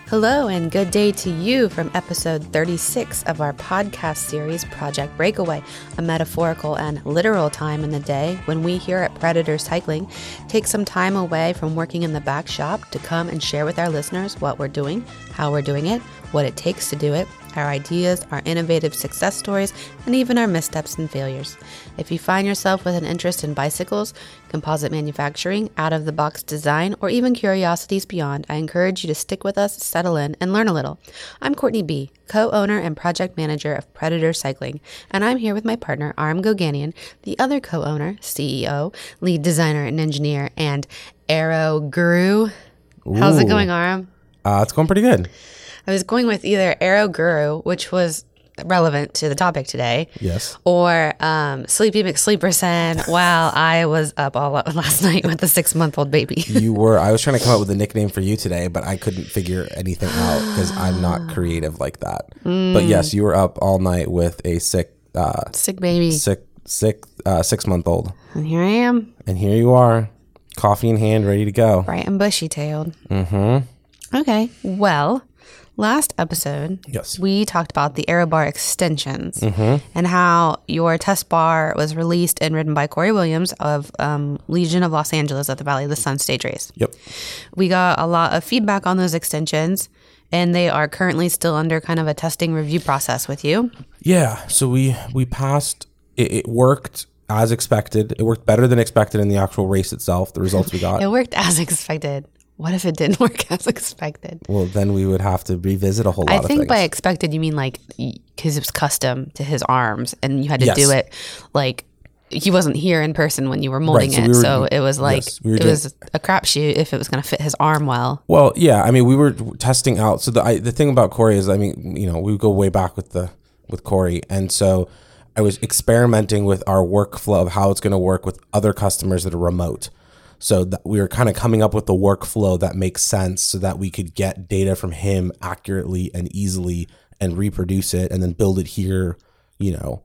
Hello and good day to you from episode 36 of our podcast series, Project Breakaway, a metaphorical and literal time in the day when we here at Predator Cycling take some time away from working in the back shop to come and share with our listeners what we're doing, how we're doing it, what it takes to do it, our ideas, our innovative success stories, and even our missteps and failures. If you find yourself with an interest in bicycles, composite manufacturing, out-of-the-box design, or even curiosities beyond, I encourage you to stick with us, settle in, and learn a little. I'm Courtney B., co-owner and project manager of Predator Cycling, and I'm here with my partner, Aram Goganian, the other co-owner, CEO, lead designer and engineer, and aero guru. How's it going, Aram? It's going pretty good. I was going with either Aero Guru, which was relevant to the topic today. Yes. Or Sleepy McSleeperson while I was up all last night with a 6-month-old baby. You were. I was trying to come up with a nickname for you today, but I couldn't figure anything out because I'm not creative like that. But yes, you were up all night with a sick baby. Sick 6-month-old. And here I am. And here you are, coffee in hand, ready to go. Bright and bushy-tailed. Mm-hmm. Okay. Well, last episode, yes, we talked about the Aero Bar extensions and how your test bar was released and ridden by Corey Williams of Legion of Los Angeles at the Valley of the Sun stage race. Yep. We got a lot of feedback on those extensions, and they are currently still under kind of a testing review process with you. Yeah. So we passed. It worked as expected. It worked better than expected in the actual race itself. The results we got. It worked as expected. What if it didn't work as expected? Well, then we would have to revisit a whole lot of things. I think by expected, you mean like because it was custom to his arms and you had to do it like he wasn't here in person when you were molding it. So it was like it was a crapshoot if it was going to fit his arm well. Well, yeah. I mean, we were testing out. So the thing about Corey is, I mean, you know, we go way back with Corey. And so I was experimenting with our workflow of how it's going to work with other customers that are remote. So that we were kind of coming up with the workflow that makes sense so that we could get data from him accurately and easily and reproduce it and then build it here, you know,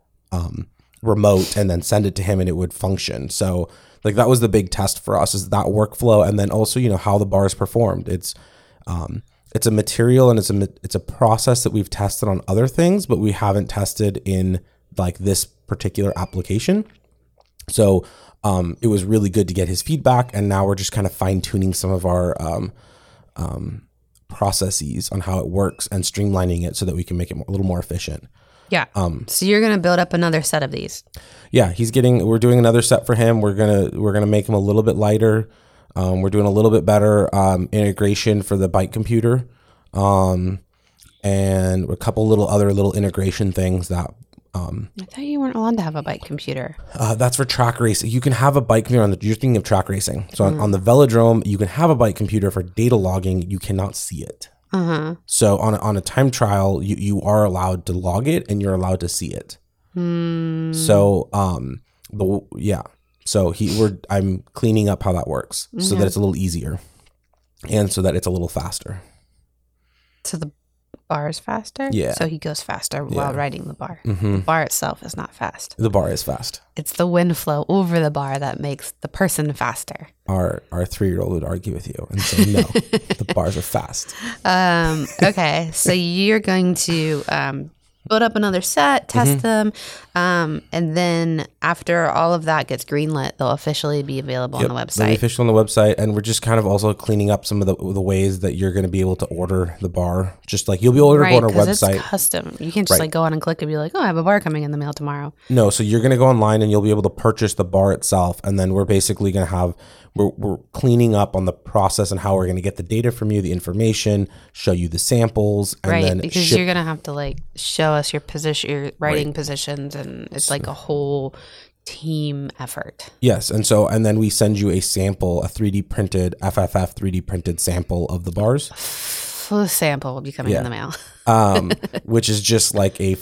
remote and then send it to him and it would function. So like that was the big test for us, is that workflow. And then also, you know, how the bar is performed. It's a material and it's a process that we've tested on other things, but we haven't tested in like this particular application. So it was really good to get his feedback, and now we're just kind of fine-tuning some of our processes on how it works and streamlining it so that we can make it a little more efficient. Yeah. So you're gonna build up another set of these. Yeah, we're doing another set for him. We're gonna make him a little bit lighter. We're doing a little bit better integration for the bike computer, and a couple little integration things that. I thought you weren't allowed to have a bike computer. That's for track racing. You can have a bike computer you're thinking of track racing. So on the velodrome, you can have a bike computer for data logging. You cannot see it. So on a time trial, you are allowed to log it and you're allowed to see it. So I'm cleaning up how that works so that it's a little easier and so that it's a little faster. So the bar is faster? Yeah. So he goes faster while riding the bar. The bar itself is not fast. The bar is fast. It's the wind flow over the bar that makes the person faster. Our 3-year-old would argue with you and say, no, the bars are fast. Okay. So you're going to build up another set, test them, and then after all of that gets greenlit, they'll officially be available on the website. They'll be official on the website, and we're just kind of also cleaning up some of the ways that you're going to be able to order the bar. Just like you'll be able to go on our website. It's custom. You can't just like go on and click and be like, oh, I have a bar coming in the mail tomorrow. No, so you're going to go online and you'll be able to purchase the bar itself, and then we're basically going to have we're cleaning up on the process and how we're going to get the data from you, the information, show you the samples, and then because you're going to have to like show us your position, your writing positions, and it's like a whole team effort. Yes, and then we send you a sample, a 3D printed FFF 3D printed sample of the bars. Full sample will be coming in the mail. Which is just like a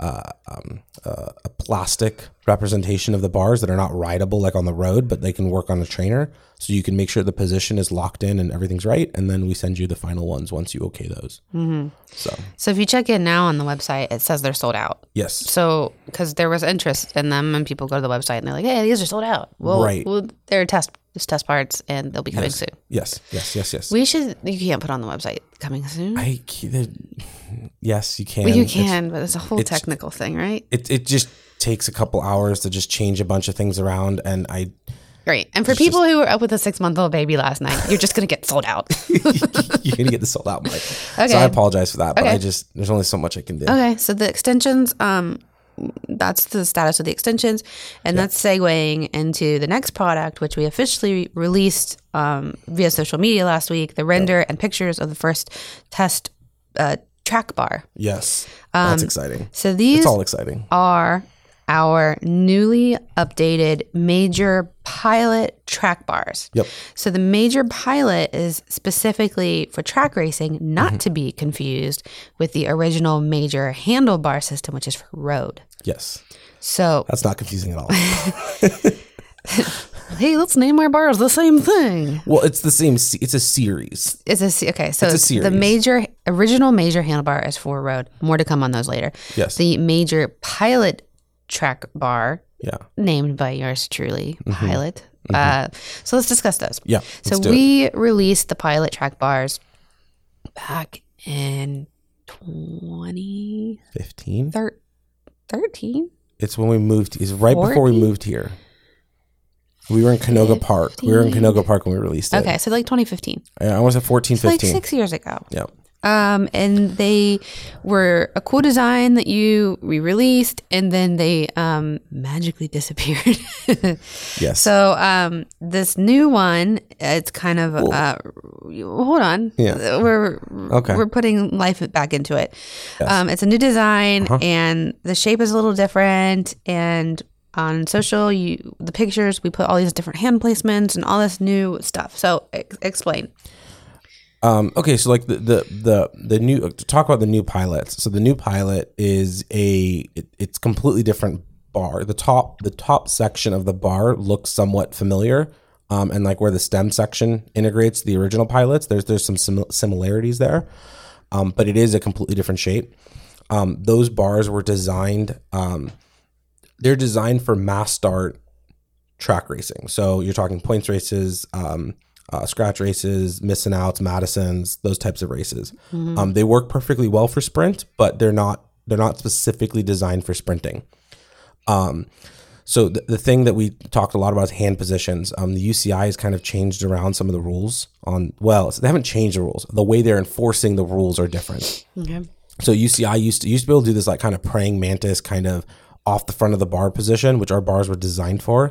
plastic representation of the bars that are not rideable like on the road, but they can work on a trainer. So you can make sure the position is locked in and everything's right. And then we send you the final ones once you okay those. So if you check in now on the website, it says they're sold out. Yes. So because there was interest in them and people go to the website and they're like, hey, these are sold out. Well, they're test just test parts, and they'll be coming soon. Yes. You can't put on the website coming soon. Yes, you can. Well, you can, but it's a whole technical thing, right? It just takes a couple hours to just change a bunch of things around, and Great. And for people who were up with a 6-month-old baby last night, you're just going to get sold out. You're going to get the sold out, Mike. Okay. So I apologize for that, but there's only so much I can do. Okay. So the extensions, that's the status of the extensions. And that's segueing into the next product, which we officially released via social media last week, the render and pictures of the first test track bar. Yes. That's exciting. So these it's all exciting. Are our newly updated major pilot track bars. Yep. So the major pilot is specifically for track racing, not to be confused with the original major handlebar system, which is for road. Yes. So that's not confusing at all. Hey, let's name our bars the same thing. Well, it's the same. It's a series. Okay, so the original major handlebar is for road. More to come on those later. Yes. The major pilot track bar, named by yours truly, Pilot. So let's discuss those. Yeah. So we released the Pilot track bars back in 2015. 13? It's when we moved. It's right 40? Before we moved here. We were in Canoga Park. We were in Canoga Park when we released it. Okay, so like 2015. I was at 14, 15. Like 6 years ago. Yeah. And they were a cool design that we released, and then they magically disappeared. Yes. So this new one, it's kind of hold on. Yeah. We're putting life back into it. Yes. It's a new design, and the shape is a little different. And on social, the pictures, we put all these different hand placements and all this new stuff. So explain. Okay, so like the new, to talk about the new pilots. So the new pilot is it's completely different bar. The top section of the bar looks somewhat familiar, and like where the stem section integrates the original pilots, there's some similarities there, but it is a completely different shape. Those bars were designed. They're designed for mass start track racing. So you're talking points races. Scratch races, missing outs, Madisons, those types of races. They work perfectly well for sprint, but they're not specifically designed for sprinting. So the thing that we talked a lot about is hand positions. The UCI has kind of changed around some of the rules so they haven't changed the rules. The way they're enforcing the rules are different. Okay. So UCI used to be able to do this like kind of praying mantis kind of off the front of the bar position, which our bars were designed for.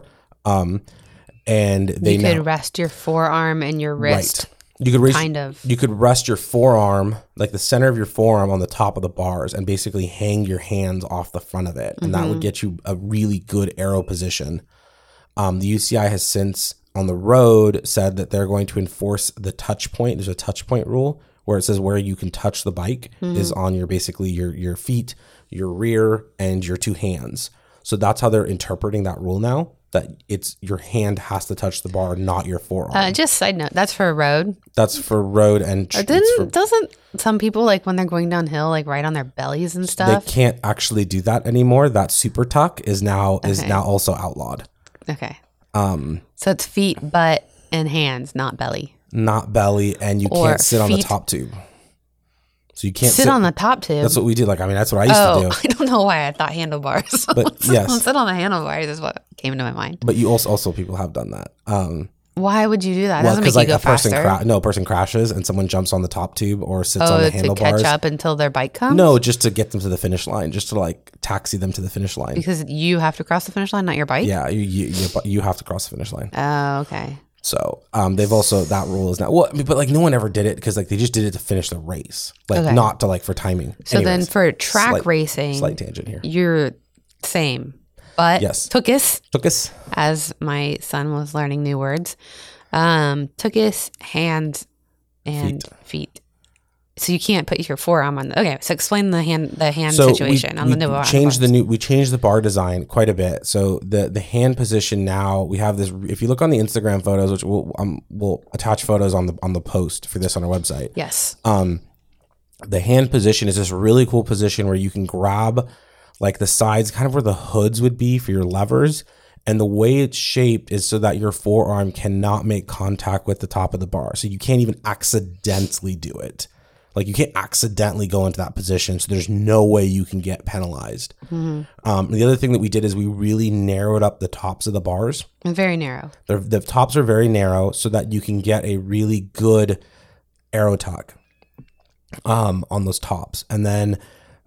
And you could rest your forearm and your wrist. Right. You could rest your forearm, like the center of your forearm, on the top of the bars, and basically hang your hands off the front of it, and that would get you a really good aero position. The UCI has since on the road said that they're going to enforce the touch point. There's a touch point rule where it says where you can touch the bike is on your feet, your rear, and your two hands. So that's how they're interpreting that rule now. That it's your hand has to touch the bar, not your forearm. Just side note, that's for a road. That's for road and doesn't some people like when they're going downhill like right on their bellies and stuff? They can't actually do that anymore. That super tuck is now also outlawed. Okay. So it's feet, butt, and hands, not belly. Not belly, and you can't sit on the top tube. So you can't sit on the top tube. That's what we do. Like, I mean, that's what I used to do. I don't know why I thought handlebars. But yes, sit on the handlebars is what came into my mind. But you also people have done that. Why would you do that? Well, doesn't make you go faster. A person crashes and someone jumps on the top tube or sits on the handlebars to catch up until their bike comes. No, just to get them to the finish line, just to like taxi them to the finish line. Because you have to cross the finish line, not your bike. Yeah, you have to cross the finish line. Oh, okay. So they've also, that rule is now, but like no one ever did it because like they just did it to finish the race, like not to like for timing. So then for track racing, slight tangent here, you're same, but yes, tukis, as my son was learning new words, tukis, hands and feet. So you can't put your forearm on. Okay, so explain the hand situation on the new bar. We changed the bar design quite a bit. So the hand position now, we have this. If you look on the Instagram photos, which we'll attach photos on the post for this on our website. Yes. The hand position is this really cool position where you can grab like the sides, kind of where the hoods would be for your levers, And the way it's shaped is so that your forearm cannot make contact with the top of the bar. So you can't even accidentally do it. Like you can't accidentally go into that position. So there's no way you can get penalized. The other thing that we did is we really narrowed up the tops of the bars. Very narrow. The tops are very narrow so that you can get a really good arrow tuck on those tops. And then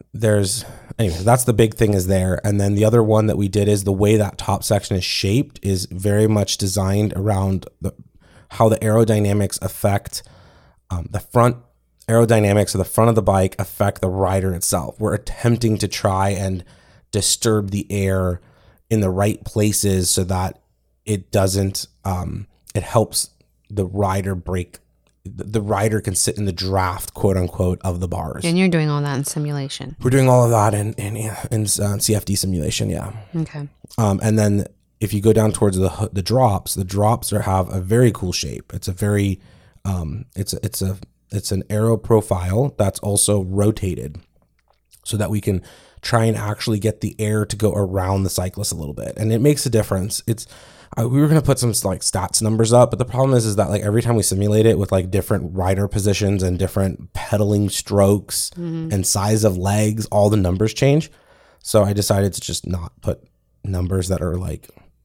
that's the big thing is there. And then the other one that we did is the way that top section is shaped is very much designed around how the aerodynamics affect the front aerodynamics of the front of the bike affect the rider itself. We're attempting to try and disturb the air in the right places so that it doesn't, it helps the rider break. The rider can sit in the draft, quote unquote, of the bars. And you're doing all that in simulation. We're doing all of that in CFD simulation. Yeah. Okay. And then if you go down towards the drops have a very cool shape. It's a very, it's an aero profile that's also rotated so that we can try and actually get the air to go around the cyclist a little bit. And it makes a difference. We were going to put some like stats numbers up, but the problem is that like every time we simulate it with like different rider positions and different pedaling strokes and size of legs, all the numbers change. So I decided to just not put numbers that are like,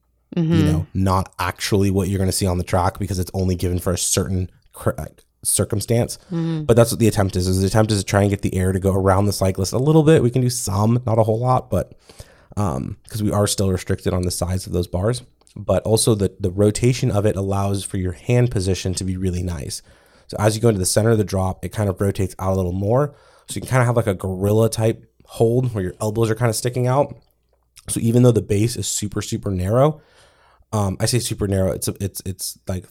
not actually what you're going to see on the track because it's only given for a certain circumstance. But that's what the attempt is. The attempt is to try and get the air to go around the cyclist a little bit. We can do some, not a whole lot, but because we are still restricted on the size of those bars. But also the rotation of it allows for your hand position to be really nice. So as you go into the center of the drop, it kind of rotates out a little more. So you can kind of have like a gorilla type hold where your elbows are kind of sticking out. So even though the base is super, super narrow, I say super narrow, it's like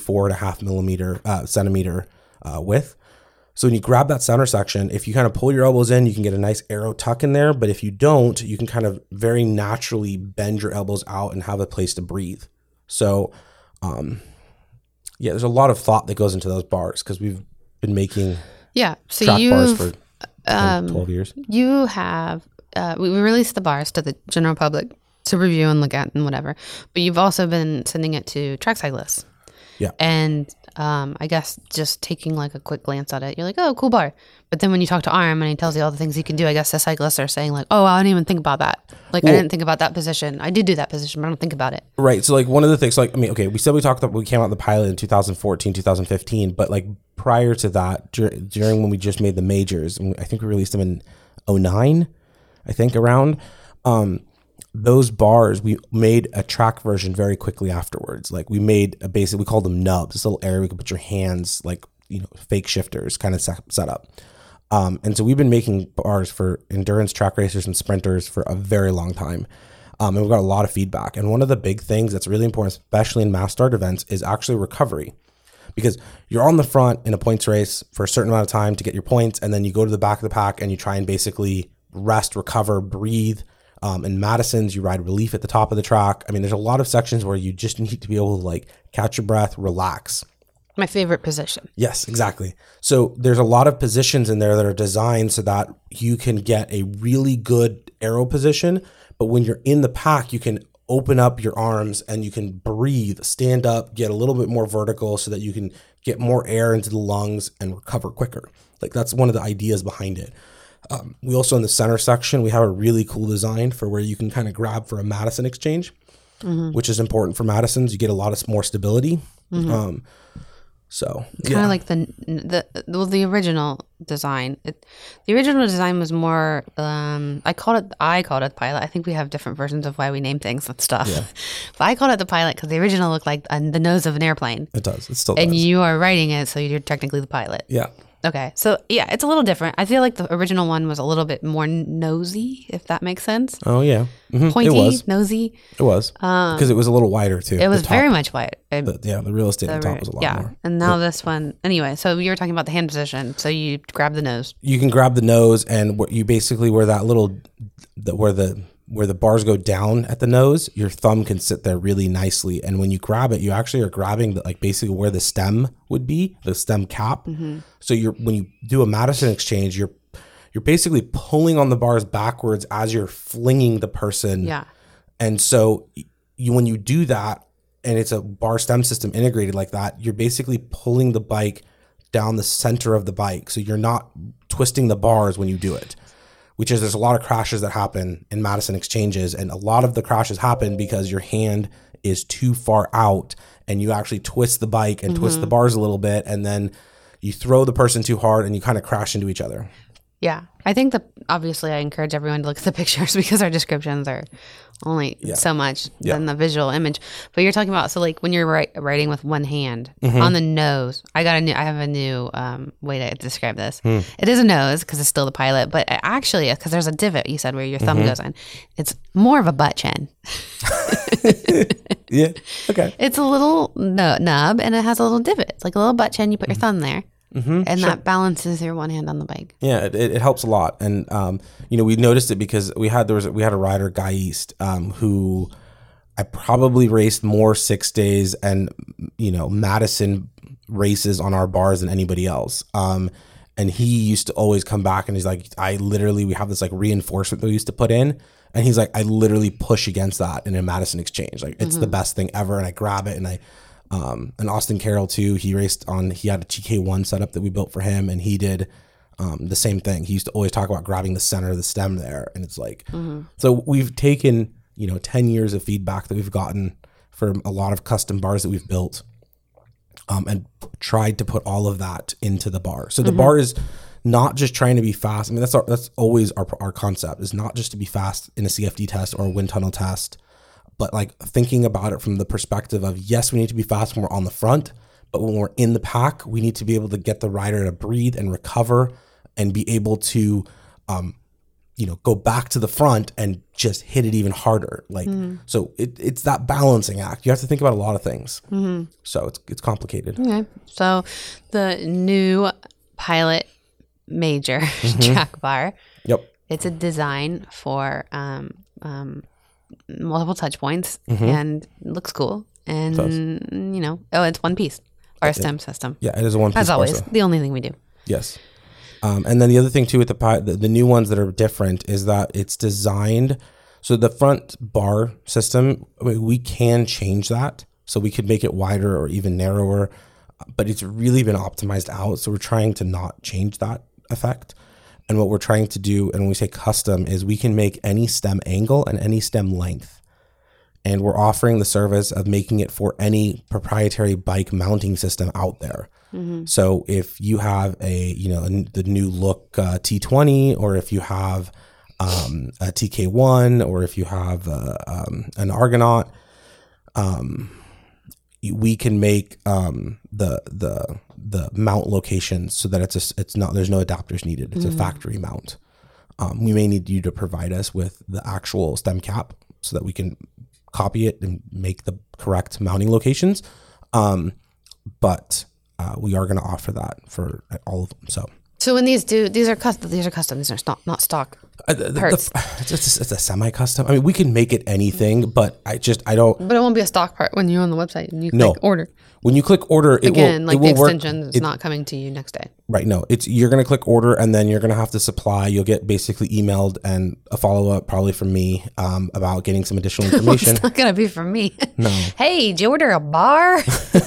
34.5 centimeter width. So when you grab that center section, if you kind of pull your elbows in, you can get a nice arrow tuck in there. But if you don't, you can kind of very naturally bend your elbows out and have a place to breathe. So, there's a lot of thought that goes into those bars because we've been making so track bars for 12 years. You have, we released the bars to the general public to review and look at and whatever. But you've also been sending it to track cyclists. Yeah. And I guess just taking like a quick glance at it, you're like, oh, cool bar. But then when you talk to Arm and he tells you all the things you can do, I guess the cyclists are saying like, oh, I didn't even think about that. Like, I didn't think about that position. I did do that position, but I don't think about it. Right. So like one of the things, like, I mean, okay, we came out the pilot in 2014, 2015, but like prior to that, during when we just made the majors, and I think we released them in 2009, I think around, those bars, we made a track version very quickly afterwards. Like we made we called them nubs, this little area we could put your hands, like, fake shifters kind of set up. And so we've been making bars for endurance track racers and sprinters for a very long time. And we've got a lot of feedback. And one of the big things that's really important, especially in mass start events, is actually recovery. Because you're on the front in a points race for a certain amount of time to get your points, and then you go to the back of the pack and you try and basically rest, recover, breathe. In Madison's, you ride relief at the top of the track. I mean, there's a lot of sections where you just need to be able to like catch your breath, relax. My favorite position. Yes, exactly. So there's a lot of positions in there that are designed so that you can get a really good aero position. But when you're in the pack, you can open up your arms and you can breathe, stand up, get a little bit more vertical so that you can get more air into the lungs and recover quicker. Like that's one of the ideas behind it. We also, in the center section, we have a really cool design for where you can kind of grab for a Madison exchange, which is important for Madisons. You get a lot of more stability. So kind of like the original design. The original design was more. I called it the pilot. I think we have different versions of why we name things and stuff. Yeah. But I called it the pilot because the original looked like the nose of an airplane. It does. It still does. And you are writing it, so you're technically the pilot. Yeah. Okay. So, yeah, it's a little different. I feel like the original one was a little bit more nosy, if that makes sense. Oh, yeah. Mm-hmm. Pointy, it was. nosy. It was. Because it was a little wider, too. It was very much wide. The real estate on top was a lot more. Yeah. And now this one, anyway, so you were talking about the hand position. So you grab the nose. You can grab the nose, and you basically, where the bars go down at the nose, your thumb can sit there really nicely. And when you grab it, you actually are grabbing basically where the stem would be, the stem cap. Mm-hmm. So when you do a Madison exchange, you're basically pulling on the bars backwards as you're flinging the person. Yeah. And so when you do that, and it's a bar stem system integrated like that, you're basically pulling the bike down the center of the bike. So you're not twisting the bars when you do it, which is, there's a lot of crashes that happen in Madison exchanges. And a lot of the crashes happen because your hand is too far out and you actually twist the bike and twist the bars a little bit. And then you throw the person too hard and you kind of crash into each other. Yeah. I think that obviously I encourage everyone to look at the pictures because our descriptions are only so much than the visual image. But you're talking about, so like when you're writing with one hand on the nose, I have a new way to describe this. It is a nose because it's still the Pilot, but actually, because there's a divot, you said, where your thumb goes in, it's more of a butt chin. Yeah. Okay. It's a little nub and it has a little divot. It's like a little butt chin. You put your thumb there. And that balances your one hand on the bike. Yeah, it helps a lot. And we noticed it because we had a rider, Guy East, who I probably raced more 6 days and Madison races on our bars than anybody else. And he used to always come back and he's like, we have this like reinforcement that we used to put in. And he's like, I literally push against that in a Madison exchange. Like it's the best thing ever. And I grab it and Austin Carroll too, he had a TK1 setup that we built for him, and he did the same thing. He used to always talk about grabbing the center of the stem there, and it's like, so we've taken 10 years of feedback that we've gotten from a lot of custom bars that we've built, and tried to put all of that into the bar. So the bar is not just trying to be fast. I mean, that's always our concept, is not just to be fast in a CFD test or a wind tunnel test, but like thinking about it from the perspective of, yes, we need to be fast when we're on the front, but when we're in the pack, we need to be able to get the rider to breathe and recover and be able to, go back to the front and just hit it even harder. Like, so it's that balancing act. You have to think about a lot of things. So it's complicated. Okay. So the new Pilot Major track bar. Yep. It's a design for, multiple touch points and it looks cool, and it's one piece, our stem system. Yeah, it is a one piece. As always, the only thing we do. Yes. And then the other thing too with the new ones that are different is that it's designed so the front bar system, we can change that, so we could make it wider or even narrower, but it's really been optimized out, so we're trying to not change that effect. And what we're trying to do, and when we say custom, is we can make any stem angle and any stem length. And we're offering the service of making it for any proprietary bike mounting system out there. So if you have the new look T20, or if you have a TK1, or if you have an Argonaut, we can make the mount locations so that there's no adapters needed. It's a factory mount. We may need you to provide us with the actual stem cap so that we can copy it and make the correct mounting locations. But we are going to offer that for all of them. So when these are custom. These are not stock parts. It's a semi-custom. I mean, we can make it anything, but I don't. But it won't be a stock part when you're on the website and you click order. When you click order, the extension is not coming to you next day. Right. No, you're going to click order, and then you're going to have to supply. You'll get basically emailed and a follow-up probably from me about getting some additional information. It's not going to be from me. No. Hey, did you order a bar?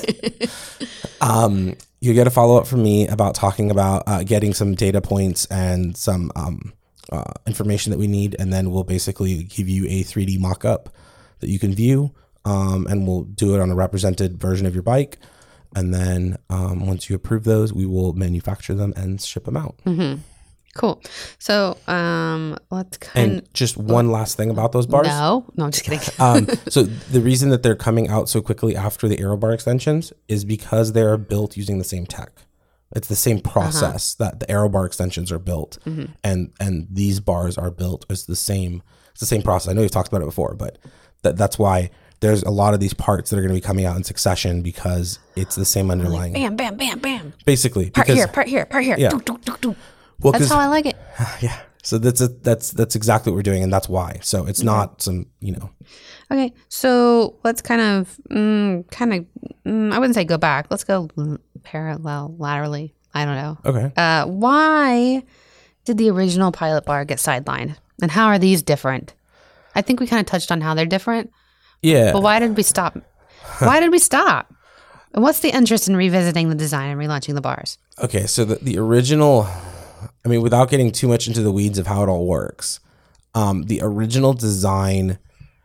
You get a follow-up from me about talking about getting some data points and some information that we need, and then we'll basically give you a 3D mock-up that you can view, and we'll do it on a represented version of your bike. And then once you approve those, we will manufacture them and ship them out. Cool. So just one last thing about those bars. No, I'm just kidding. So the reason that they're coming out so quickly after the Aero bar extensions is because they are built using the same tech. It's the same process that the Aero bar extensions are built, and these bars are built. It's the same process. I know we've talked about it before, but that's why there's a lot of these parts that are going to be coming out in succession, because it's the same underlying. Bam, bam, bam, bam. Basically, part here. Yeah. Well, that's how I like it. Yeah. So that's exactly what we're doing, and that's why. So it's not some, Okay. So let's kind of, I wouldn't say go back. Let's go parallel, laterally. I don't know. Okay. Why did the original Pilot bar get sidelined, and how are these different? I think we kind of touched on how they're different, Yeah. But why did we stop? Why did we stop? And what's the interest in revisiting the design and relaunching the bars? Okay, so the original, I mean, without getting too much into the weeds of how it all works, the original design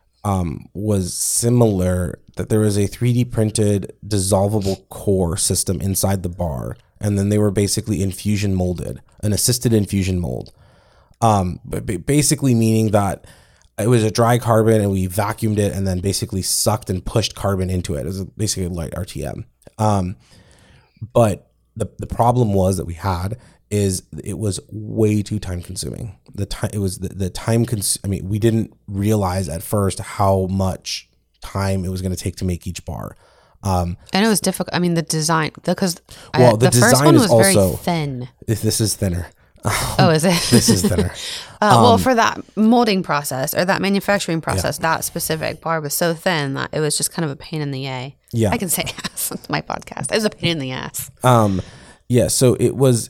was similar, that there was a 3D printed dissolvable core system inside the bar, and then they were basically infusion molded, an assisted infusion mold. But basically meaning that it was a dry carbon and we vacuumed it and then basically sucked and pushed carbon into it. It was basically a light RTM. But the problem was that we had is it was way too time consuming. The time I mean, we didn't realize at first how much time it was going to take to make each bar. And it was difficult. I mean, the design, because the the first design one is was also very thin. This is thinner. Oh, is it? This is thinner. Well, for that molding process or that manufacturing process, that specific bar was so thin that it was just kind of a pain in the ass. Yeah. I can say ass on my podcast. It was a pain in the ass. Yeah, so it was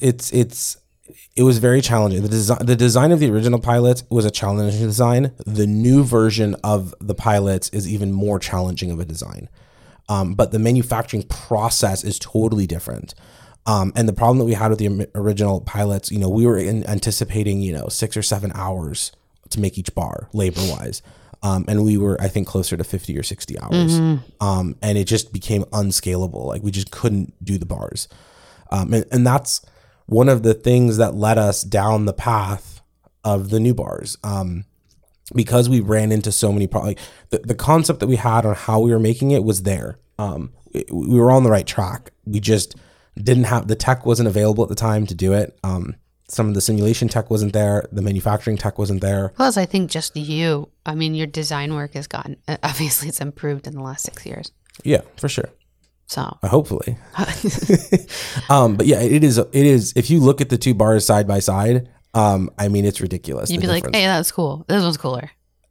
very challenging. The design of the original pilots was a challenging design. The new version of the pilots is even more challenging of a design. But the manufacturing process is totally different. And the problem that we had with the original pilots, we were anticipating, 6 or 7 hours to make each bar labor wise. And we were, I think, closer to 50 or 60 hours. And it just became unscalable. Like we just couldn't do the bars. And that's one of the things that led us down the path of the new bars. Because we ran into so many problems. Like the concept that we had on how we were making it was there. We were on the right track. We just didn't have, the tech wasn't available at the time to do it. Some of the simulation tech wasn't there. The manufacturing tech wasn't there. Plus, I think just your design work has gotten, obviously it's improved in the last 6 years. Yeah, for sure. So hopefully. But yeah, it is, if you look at the two bars side by side, I mean, it's ridiculous. You'd be like, hey, that's cool. This one's cooler.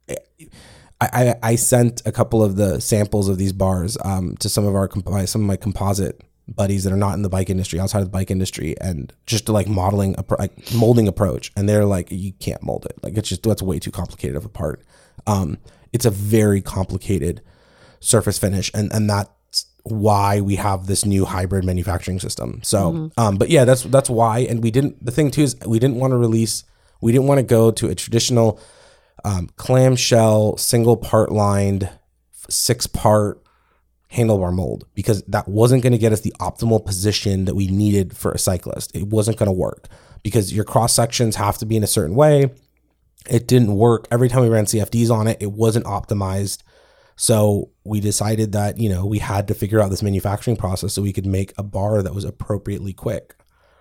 I sent a couple of the samples of these bars to some of my composite buddies that are not in the bike industry, outside of the bike industry, and just to molding approach. And they're like, you can't mold it. Like that's way too complicated of a part. It's a very complicated surface finish. And that's why we have this new hybrid manufacturing system. So, but yeah, that's why. And the thing too is we didn't want to go to a traditional clamshell, single part lined, 6-part handlebar mold, because that wasn't going to get us the optimal position that we needed for a cyclist. It wasn't going to work because your cross sections have to be in a certain way. It didn't work. Every time we ran CFDs on it, it wasn't optimized. So we decided that, we had to figure out this manufacturing process so we could make a bar that was appropriately quick.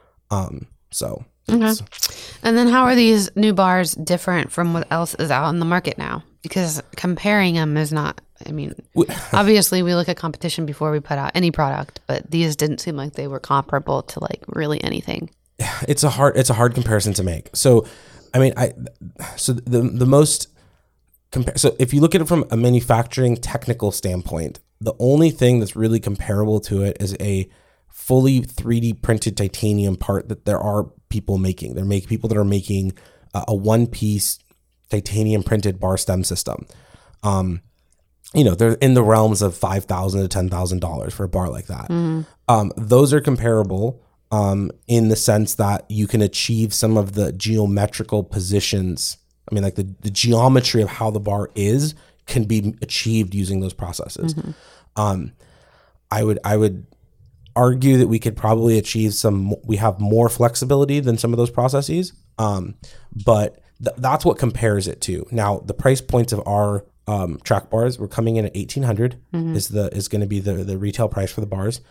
Okay. And then how are these new bars different from what else is out in the market now? Because comparing them is not, obviously we look at competition before we put out any product, but these didn't seem like they were comparable to like really anything. It's a hard comparison to make. So, so if you look at it from a manufacturing technical standpoint, the only thing that's really comparable to it is a fully 3D printed titanium part that there are people making. People that are making a one-piece titanium printed bar stem system. They're in the realms of $5,000 to $10,000 for a bar like that. Those are comparable in the sense that you can achieve some of the geometrical positions. Like the geometry of how the bar is can be achieved using those processes. I would argue that we could probably achieve we have more flexibility than some of those processes. But that's what compares it to. Now, the price points of our track bars, we're coming in at $1,800 is going to be the retail price for the bars.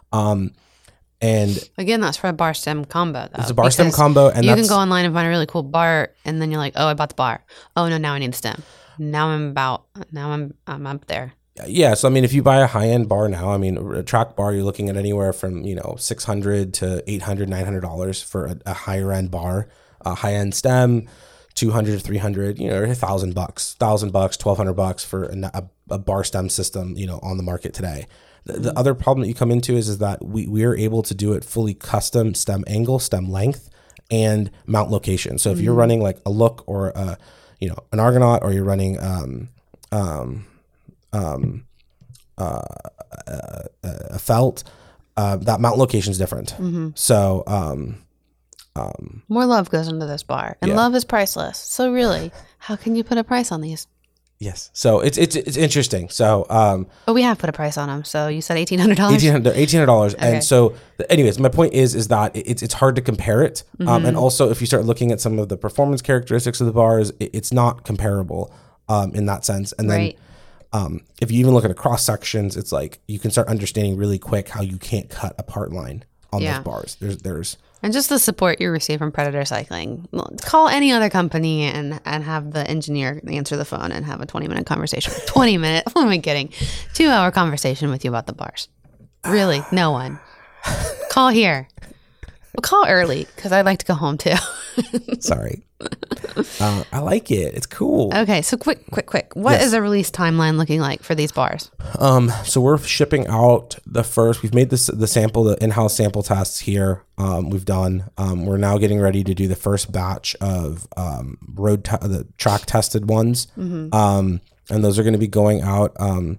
And again, that's for a bar stem combo, though. It's a bar stem combo, and you can go online and find a really cool bar, and then you're like, "Oh, I bought the bar. Oh no, now I need the stem. Now I'm up there." Yeah, so if you buy a high end bar now, a track bar, you're looking at anywhere from $600 to $800, $900 for a higher end bar, a high end stem, $200 to $300, $1,000, $1,200 for a bar stem system, on the market today. The other problem that you come into is that we are able to do it fully custom stem angle, stem length, and mount location. So if you're running like a Look or an Argonaut, or you're running a felt, that mount location is different. So more love goes into this bar, and love is priceless. So really, how can you put a price on these? yes, so it's interesting. So But we have put a price on them. So you said $1,800. $1,800. And so anyways, my point is that it's hard to compare it. And also if you start looking at some of the performance characteristics of the bars, it's not comparable in that sense. And then if you even look at cross sections, it's like you can start understanding really quick how you can't cut a part line on those bars. There's and just the support you receive from Predator Cycling. Call any other company and have the engineer answer the phone and have a 20-minute conversation. 20 minutes? What am I kidding? 2-hour conversation with you about the bars. Really? No one. Call here. Well, call early because I'd like to go home too. Sorry. I like it. It's cool. Okay, so quick. What is the release timeline looking like for these bars? So we're shipping out the first. We've made the in-house sample tests here. We've done. We're now getting ready to do the first batch of the track tested ones, and those are going to be going out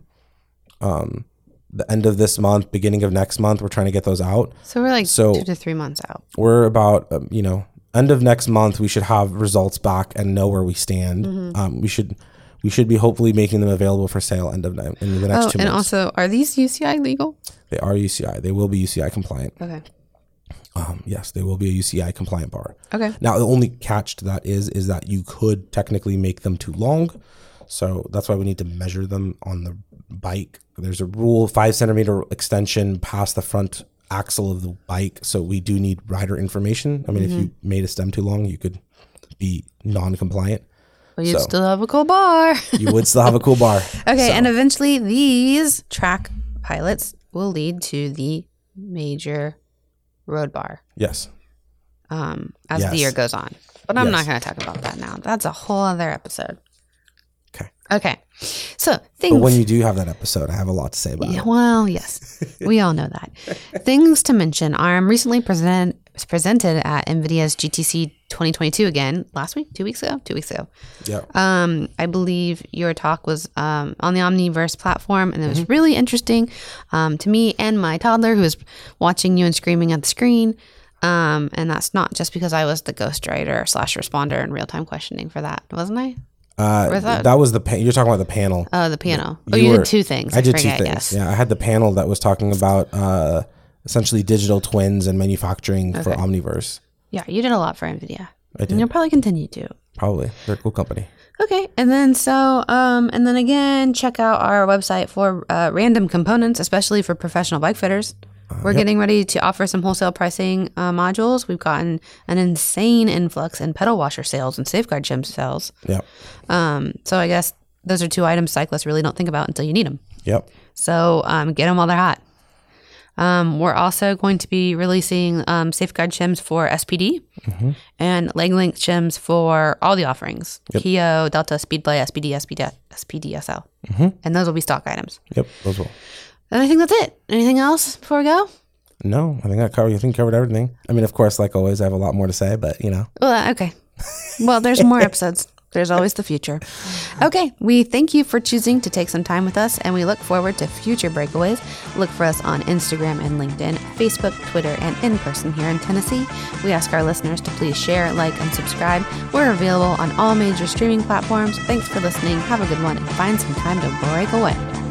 the end of this month, beginning of next month. We're trying to get those out. So we're like 2 to 3 months out. We're about end of next month. We should have results back and know where we stand. We should be hopefully making them available for sale in the next 2 months. And also, are these UCI legal? They are UCI. They will be UCI compliant. Okay. Yes, they will be a UCI compliant bar. Okay. Now, the only catch to that is that you could technically make them too long. So that's why we need to measure them on the bike. There's a rule, 5 centimeter extension past the front axle of the bike. So we do need rider information. I mean, if you made a stem too long, you could be non-compliant. Well, you'd still have a cool bar. You would still have a cool bar. Okay, and eventually these track pilots will lead to the major road bar. Yes. As the year goes on. But I'm not going to talk about that now. That's a whole other episode. Okay. So things. But when you do have that episode, I have a lot to say about it. Well, yes. We all know that. Things to mention are recently presented at NVIDIA's GTC 2022 again. Last week? 2 weeks ago? 2 weeks ago. Yeah. I believe your talk was on the Omniverse platform, and it was really interesting to me and my toddler who was watching you and screaming at the screen. And that's not just because I was the ghostwriter / responder in real-time questioning for that, wasn't I? That was you're talking about the panel. Oh, the panel. You did 2 things. I did 2 things. Yeah, I had the panel that was talking about essentially digital twins and manufacturing for Omniverse. Yeah, you did a lot for NVIDIA. I did. And you'll probably continue to. Probably. They're a cool company. Okay, and then and then again, check out our website for random components, especially for professional bike fitters. We're getting ready to offer some wholesale pricing modules. We've gotten an insane influx in pedal washer sales and safeguard shim sales. Yep. So I guess those are 2 items cyclists really don't think about until you need them. Yep. So get them while they're hot. We're also going to be releasing safeguard shims for SPD and leg length shims for all the offerings. Yep. Keo, Delta, Speedplay, SPD SL. And those will be stock items. Yep, those will. And I think that's it. Anything else before we go? No, I think covered everything. I mean, of course, like always, I have a lot more to say, but Well, okay. Well, there's more episodes. There's always the future. Okay, we thank you for choosing to take some time with us, and we look forward to future breakaways. Look for us on Instagram and LinkedIn, Facebook, Twitter, and in person here in Tennessee. We ask our listeners to please share, like, and subscribe. We're available on all major streaming platforms. Thanks for listening. Have a good one, and find some time to break away.